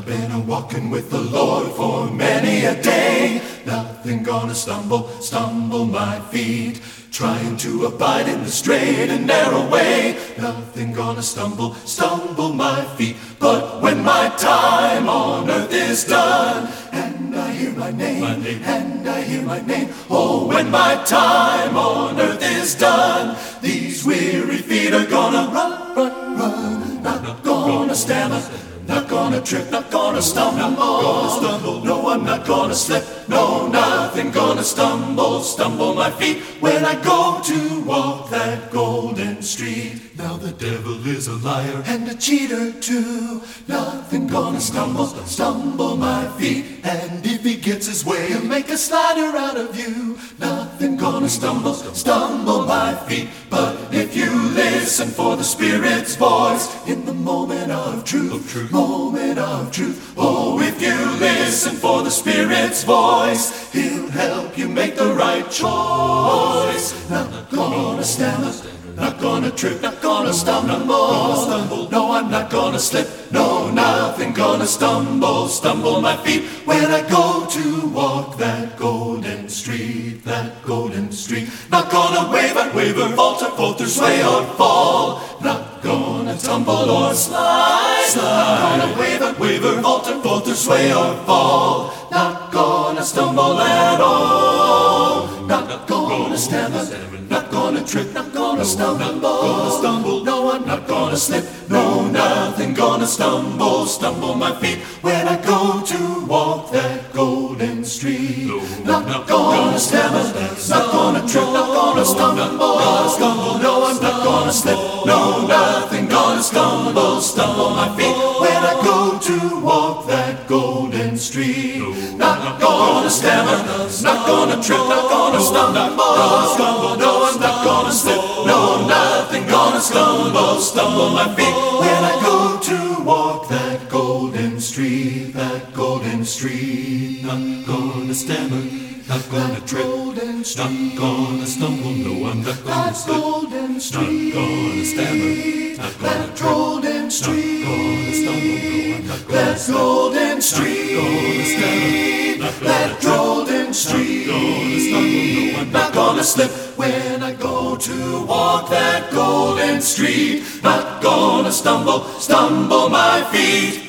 I've been a walking with the Lord for many a day. Nothing gonna stumble my feet. Trying to abide in the straight and narrow way. Nothing gonna stumble my feet. But when my time on earth is done, and I hear my name, and I hear my name. Oh, when my time on earth is done, these weary feet are gonna run. Not gonna stammer, not gonna trip, not gonna stumble. No, I'm not gonna slip. No, nothing gonna stumble my feet when I go to walk that golden street. Now the devil is a liar and a cheater too. Nothing gonna stumble my feet. And if he gets his way, he'll make a slider out of you. Nothing gonna stumble my feet. But if you listen for the Spirit's voice in the moment of truth, moment of truth. Oh, if you listen for the Spirit's voice, he'll help you make the right choice. Not gonna stammer, not gonna trip, not gonna stumble. No, I'm not gonna slip. No, nothing gonna stumble my feet when I go to walk that golden street, that golden street. Not gonna waver, falter, sway or fall. Not gonna tumble or slide. Not gonna waver, falter, sway or fall. Not gonna stumble at all. Not gonna stammer, not gonna trip, not gonna stumble. No, I'm not gonna slip. No, nothing gonna stumble my feet when I go to walk that golden street. Not gonna stammer, not gonna trip, not gonna stumble. No, I'm not gonna slip. No, nothing gonna stumble my feet when I go to walk that golden street. Not gonna stammer, not gonna trip, not gonna stumble. No, I'm not gonna slip. No, nothing gonna stumble my feet when I go to walk that golden street, that golden street. Not gonna stammer, not gonna trip, not gonna stumble. No, I'm not gonna slip. Not gonna stammer, not gonna trip, not gonna stumble. No, I'm not gonna slip. Golden street, not gonna stammer, that golden street. No, I'm not gonna slip when I go to walk that golden street. Not gonna stumble my feet.